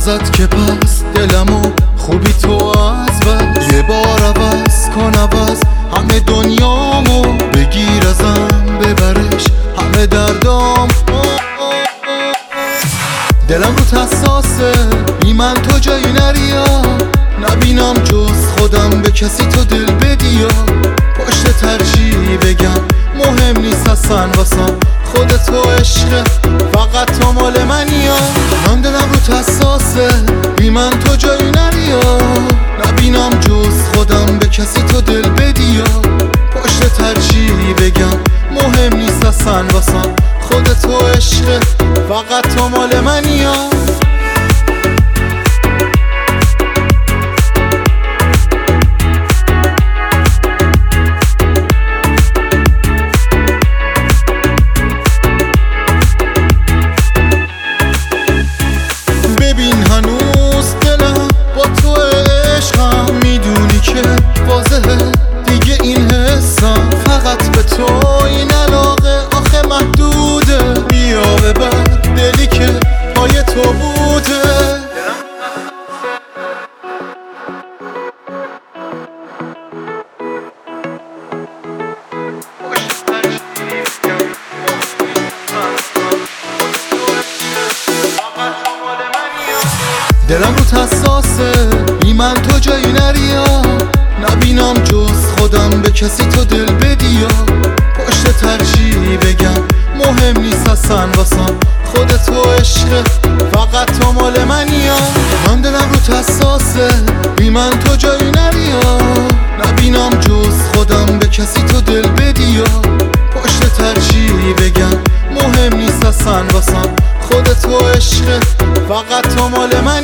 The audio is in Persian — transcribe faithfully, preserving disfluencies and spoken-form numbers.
ازت که پس دلمو خوبی تو از بس یه بار عوض کن عوض همه دنیامو بگیر ازم ببرش همه دردام دلم رو حساسه بی من تو جایی نریا نبینم جز خودم به کسی تو دل بدیا پشت ترجیح بگم مهم نیست اصلا واسم خودت تو عشقه فقط تو مال منیا من دلم رو حساسه بی من تو جایی نریا نبینم جز خودم به کسی تو دل بدیا پشت ترجیح بگم مهم نیست اصلا واسم خودت تو عشقه فقط تو مال منیا ببین هنوز دلم با تو عشقم میدونی که واضحه دیگه این حسم فقط به تو این علاقه آخه محدوده بیا ببر دلی که پای تو بوده دلم رو حساسه بی من تو جایی نریا نبینم جز خودم به کسی تو دل بدیا پشت ترجیح بگم مهم نیست اصلا واسم خودت تو عشقه فقط تو مال منیا من دلم رو حساسه بی من تو جایی نریا نبینم جز خودم به کسی تو دل بدیا پشت ترجیح بگم مهم نیست اصلا واسم خودت تو عشقه فقط تو مال من